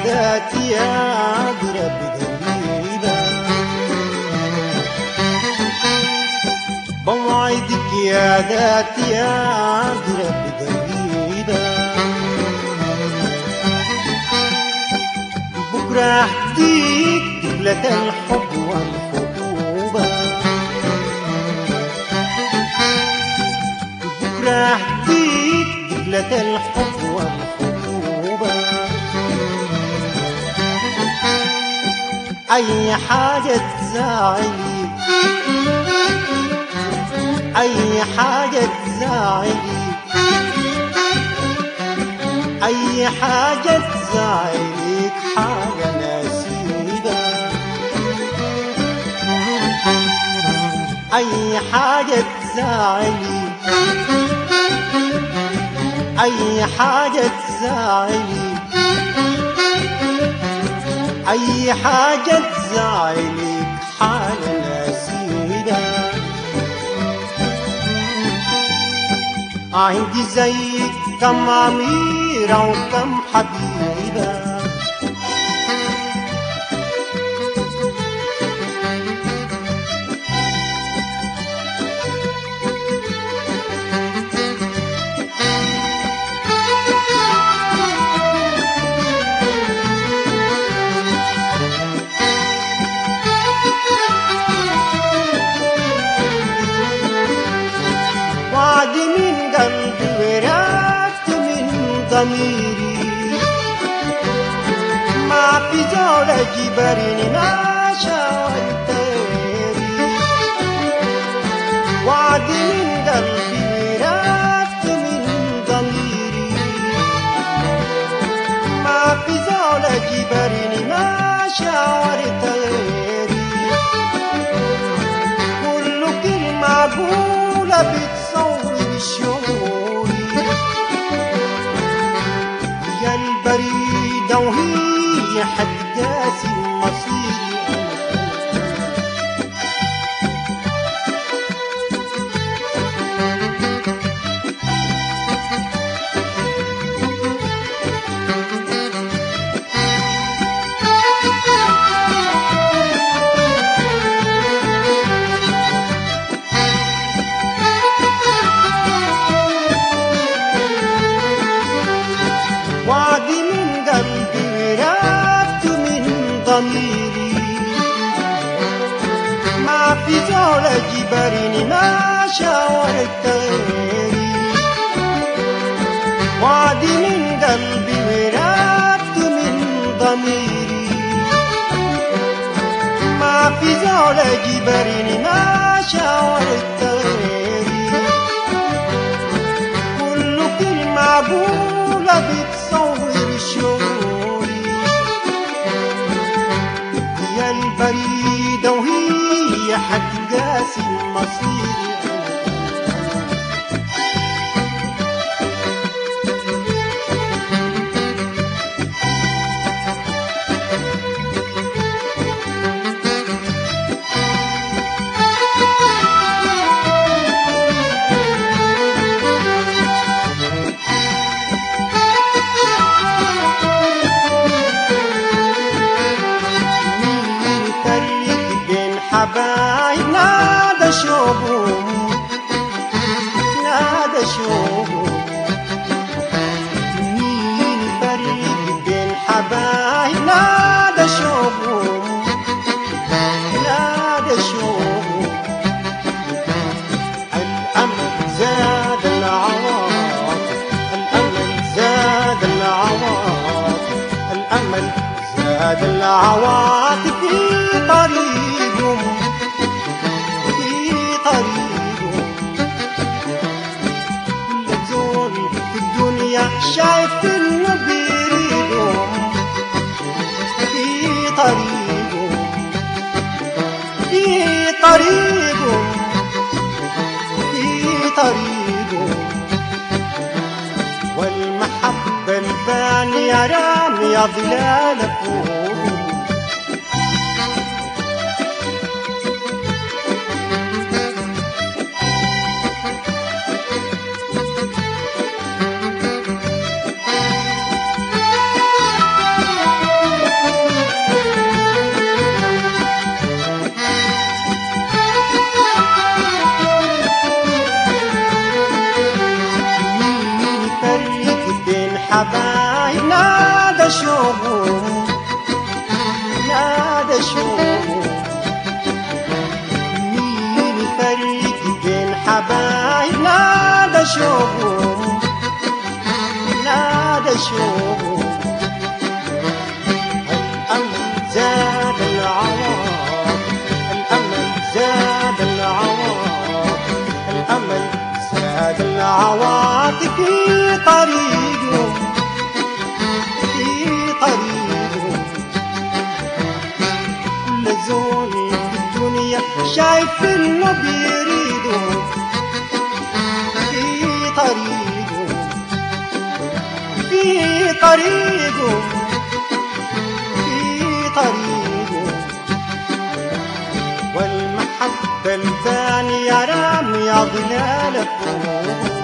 ذاتي يا أقرب قريبة، بوعدك يا ذاتي يا أقرب قريبة، بكرة أهديك دبلة الحب والخطوبة، بكرة أهديك دبلة الحب والخطوبة، أي حاجة تزعلي، أي حاجة تزعلي، أي حاجة تزعلك حاجة نسيبة، أي حاجة تزعلي، أي حاجة تزعلي، أي حاجة تزعلك حاجة نسيبة، عندي زيك كم أميرة وكم حبيبة، وعد من قلبي ورثت من ضميري، ما في زول جبرني ما شاء تيري، وعد من قلبي ورثت من ضميري، ما في زول جبرني ما شاء تيري، كل كلمة أقولها بتصور شعوري، هي البريدة وهي حتقاسي مصيري، وعد من قلبي ورثت من ضميري، ما في زول جبرني ما شاورت غيري، وعد من قلبي ورثت من ضميري، ما في زول جبرني ما شاورت غيري، كل كلمة أقولها بتصور شعوري، هي البريدة وهي حتقاسي مصيري، حبايب نادى شوقهم، نادى شوقهم، مين يفرق بين حبايب نادى شوقهم، نادى شوقهم، الأمل زاد العواطف، الأمل زاد العواطف، الأمل زاد العواطف في طريقهم، في طريقهم، كل زول في الدنيا شايف انه بيريدهم، في طريقهم، في طريقهم، في طريقهم، والمحبة البانية رامية ظلال فوقهم، شوق مين يفرق بين حبايب نادى شوق نادى شوق الأمل زاد العواطف الأمل زاد العواطف الأمل زاد العواطف في طريقهم في طريقهم كل زول في الدنيا شايف انه بيريدهم في طريقهم في طريقهم في طريقهم والمحبة الثانية رامية ظلال فوق